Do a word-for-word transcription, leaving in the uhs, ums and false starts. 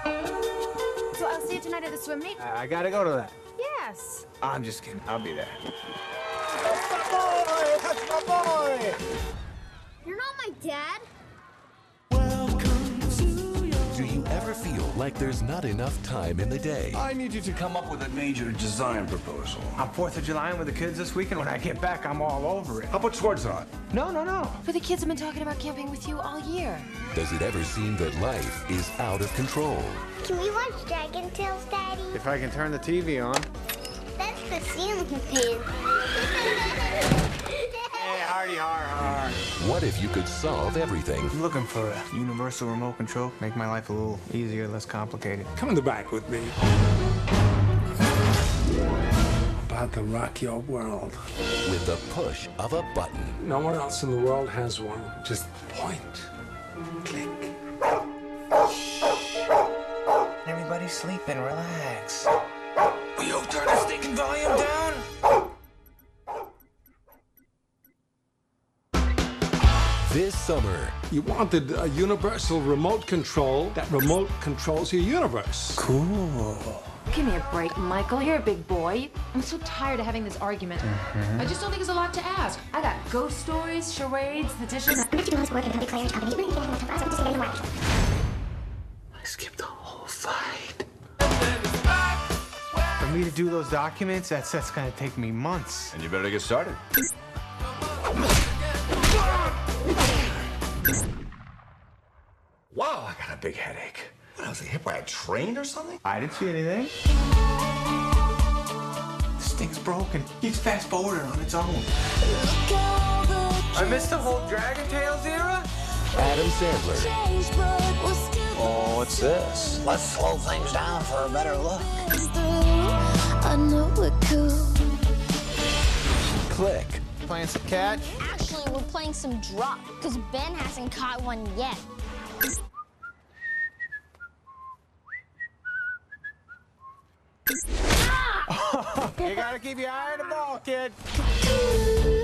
So I'll see you tonight at the swim meet? I, I gotta go to that. Yes. I'm just kidding. I'll be there. That's my boy! That's my boy! You're not my dad. Do you ever feel like there's not enough time in the day? I need you to come up with a major design proposal. I'm fourth of July with the kids this weekend. When I get back, I'm all over it. How about swords on? No, no, no. But the kids have been talking about camping with you all year. Does it ever seem that life is out of control? Can we watch Dragon Tales, Daddy? If I can turn the T V on. That's the ceiling fan. Hey, hardy har har. What if you could solve everything? I'm looking for a universal remote control. Make my life a little easier, less complicated. Come in the back with me. About to rock your world. With the push of a button. No one else in the world has one. Just point. Click. Everybody's sleeping. Relax. Will you turn the stinking volume down? This summer, You wanted a universal remote control that remote controls your universe. Cool. Give me a break, Michael. You're a big boy. I'm so tired of having this argument. Mm-hmm. I just don't think it's a lot to ask. I got ghost stories, charades, the dishes. I Skipped the whole fight. For me to do those documents, that's, that's gonna take me months. And you better get started. Wow, I got a big headache. What, I was hit by a train or something? I didn't see anything. This thing's broken. It's fast forwarded on its own. I missed the whole Dragon Tales era? Adam Sandler, Oh, what's this? Let's slow things down for a better look. I know it could. Click, Playing some catch? Actually, we're playing some drop, because Ben hasn't caught one yet. You gotta keep your eye on the ball, kid.